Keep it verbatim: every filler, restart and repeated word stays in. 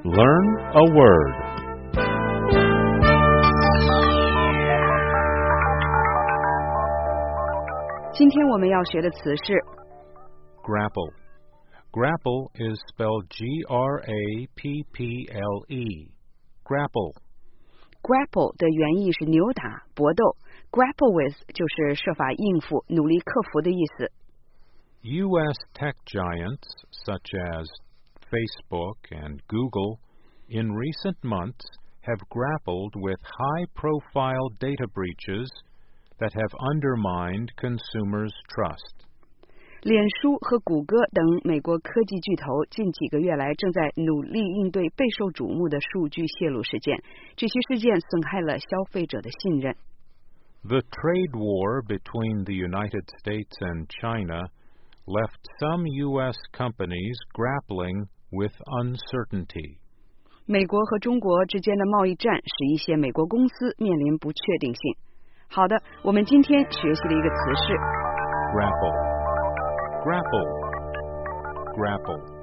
Learn a word. Grapple. Grapple is spelled G R A P P L E. Grapple. Grapple 的原意是扭打、搏斗 ，grapple with 就是设法应付、努力克服的意思。 U S tech giants such as Facebook and Google in recent months have grappled with high-profile data breaches that have undermined consumers' trust. 脸书和谷歌等美国科技巨头近几个月来正在努力应对备受瞩目的数据泄露事件，这些事件损害了消费者的信任。 The trade war between the United States and China left some U S companies grappling with uncertainty. 美国和中国之间的贸易战使一些美国公司面临不确定性。好的，我们今天学习的一个词是 grapple. Grapple. Grapple.